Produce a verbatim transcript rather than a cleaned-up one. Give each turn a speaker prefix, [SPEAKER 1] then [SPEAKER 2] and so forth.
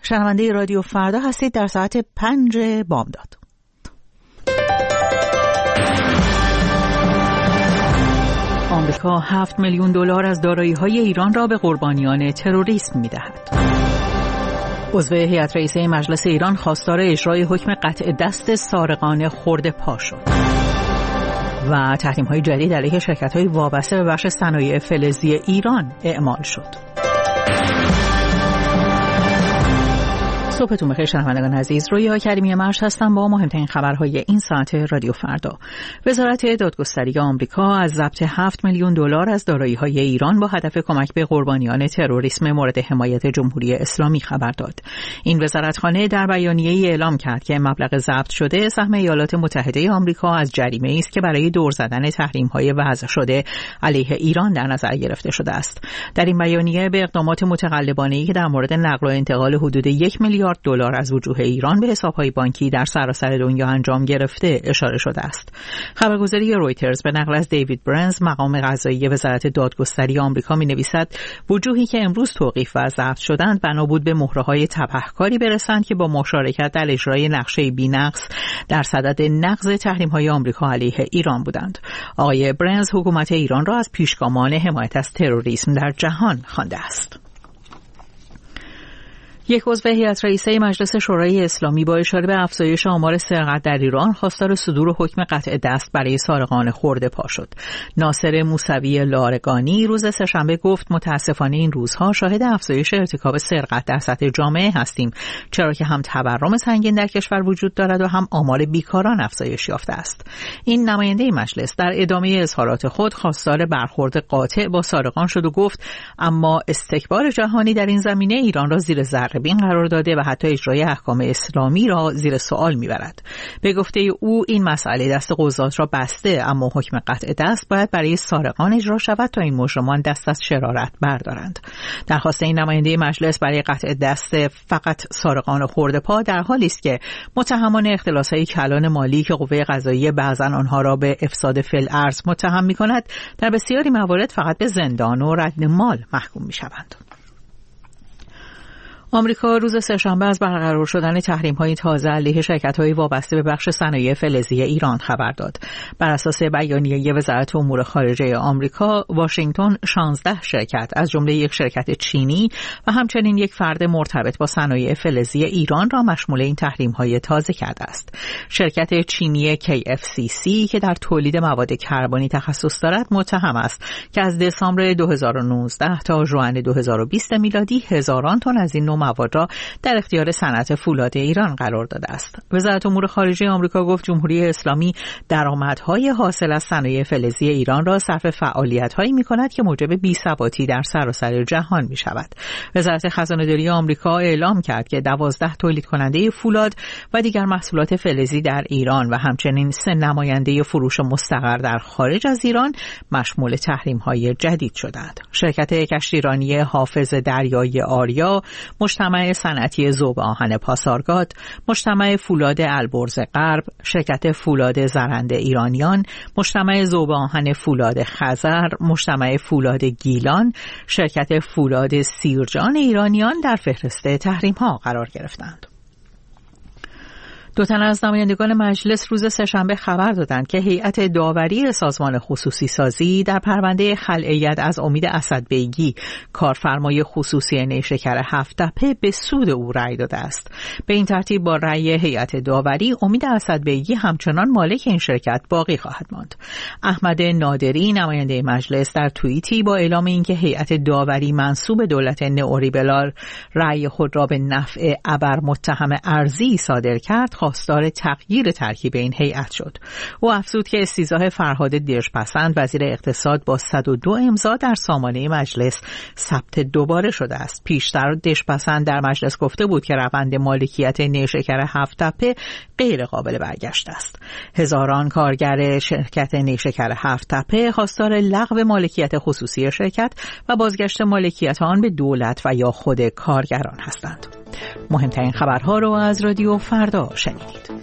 [SPEAKER 1] شنونده رادیو فردا هستید در ساعت پنج بامداد. آمریکا هفت میلیون دلار از دارایی‌های ایران را به قربانیان تروریسم می‌دهد. عضو هیئت رئیسه مجلس ایران خواستار اجرای حکم قطع دست سارقان خرده پا شد. و تحریم‌های جدید علیه شرکت‌های وابسته به بخش صنایع فلزی ایران اعمال شد. صبحتون بخیر شنوندگان عزیز، رویا کریمی مرش هستم با مهمترین خبرهای این ساعت رادیو فردا. وزارت دادگستری آمریکا از ضبط هفت میلیون دلار از دارایی‌های ایران با هدف کمک به قربانیان تروریسم مورد حمایت جمهوری اسلامی خبر داد. این وزارتخانه در بیانیه‌ای اعلام کرد که مبلغ ضبط شده سهم ایالات متحده آمریکا از جریمه‌ای است که برای دور زدن تحریم‌های وضع شده علیه ایران در نظر گرفته شده است. در این بیانیه به اقدامات متقلبانه‌ای که در مورد نقل و انتقال حدود یک میلیارد دلار از وجوه ایران به حساب‌های بانکی در سراسر دنیا انجام گرفته اشاره شده است. خبرگزاری رویترز به نقل از دیوید برنز مقام قضایی وزارت دادگستری آمریکا می‌نویسد وجوهی که امروز توقیف و ضبط شدند بنا بود به مهره‌های تبهکاری برسند که با مشارکت در اجرای نقشه بی‌نقص در صدد نقض تحریم‌های آمریکا علیه ایران بودند. آقای برنز حکومت ایران را از پیشگامان حمایت از تروریسم در جهان خوانده است. یک عضو هیئت رئیسه مجلس شورای اسلامی با اشاره به افزایش آمار سرقت در ایران خواستار صدور حکم قطع دست برای سارقان خرده پا شد. ناصر موسوی لارگانی روز سه‌شنبه گفت متاسفانه این روزها شاهد افزایش ارتکاب سرقت در سطح جامعه هستیم، چرا که هم تورم سنگین در کشور وجود دارد و هم آمار بیکاران افزایش یافته است. این نماینده مجلس در ادامه اظهارات خود خواستار برخورد قاطع با سارقان شد و گفت اما استکبار جهانی در این زمینه ایران را زیر ذره بین قرار داده و حتی اجرای احکام اسلامی را زیر سوال میبرد. به گفته او این مسئله دست قضات را بسته، اما حکم قطع دست باید برای سارقان اجرا شود تا این مجرمان دست از شرارت بردارند. درخواست این نماینده مجلس برای قطع دست فقط سارقان خرده پا در حالی است که متهمان اختلاس‌های کلان مالی که قوه قضاییه بعضا آنها را به افساد فی‌الارض متهم می‌کند در بسیاری موارد فقط به زندان و رد مال محکوم می‌شوند. آمریکا روز سه‌شنبه از برقرار شدن تحریم‌های تازه علیه شرکت‌های وابسته به بخش صنایع فلزی ایران خبر داد. بر اساس بیانیه وزارت امور خارجه آمریکا، واشنگتن شانزده شرکت از جمله یک شرکت چینی و همچنین یک فرد مرتبط با صنایع فلزی ایران را مشمول این تحریم‌های تازه کرده است. شرکت چینی کی اف سی سی که در تولید مواد کربنی تخصص دارد متهم است که از دسامبر دو هزار و نوزده تا ژوئن دو هزار و بیست میلادی هزاران تن از این نوع مواد را در اختیار صنعت فولاد ایران قرار داده است. وزارت امور خارجه آمریکا گفت جمهوری اسلامی درآمدهای حاصل از صنایع فلزی ایران را صرف فعالیت‌هایی می‌کند که موجب بی‌ثباتی در سراسر جهان می‌شود. وزارت خزانه‌داری آمریکا اعلام کرد که دوازده تولید کننده فولاد و دیگر محصولات فلزی در ایران و همچنین سه نماینده فروش مستقر در خارج از ایران مشمول تحریم‌های جدید شدند. شرکت کشتیرانی حافظ دریای آریا، مجتمع صنعتی ذوب آهن پاسارگاد، مجتمع فولاد البرز غرب، شرکت فولاد زرنده ایرانیان، مجتمع ذوب آهن فولاد خزر، مجتمع فولاد گیلان، شرکت فولاد سیرجان ایرانیان در فهرست تحریم‌ها قرار گرفتند. دو تن از نمایندگان مجلس روز سه‌شنبه خبر دادند که هیئت داوری سازمان خصوصی سازی در پرونده خلع ید از امید اسدبیگی کارفرمای خصوصی نیشکر هفت‌تپه به سود او رأی داده است. به این ترتیب با رأی هیئت داوری امید اسدبیگی همچنان مالک این شرکت باقی خواهد ماند. احمد نادری نماینده مجلس در توییتی با اعلام اینکه هیئت داوری منسوب دولت نئولیبرال رأی خود را به نفع ابر متهم ارضی صادر کرد، خواستار تغییر ترکیب این هیئت شد. او افزود که استیضاح فرهاد دژپسند وزیر اقتصاد با صد و دو امضا در سامانه مجلس ثبت دوباره شده است. پیشتر دژپسند در مجلس گفته بود که روند مالکیت نیشکر هفت‌تپه غیر قابل برگشت است. هزاران کارگر شرکت نیشکر هفت‌تپه خواستار لغو مالکیت خصوصی شرکت و بازگشت مالکیت آن به دولت و یا خود کارگران هستند. مهمترین خبرها رو از رادیو فردا شنیدید.